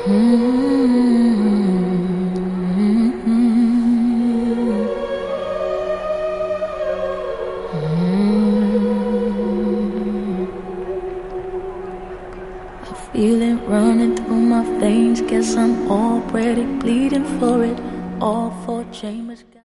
I feel it running through my veins. Guess I'm already bleeding for it. All for James.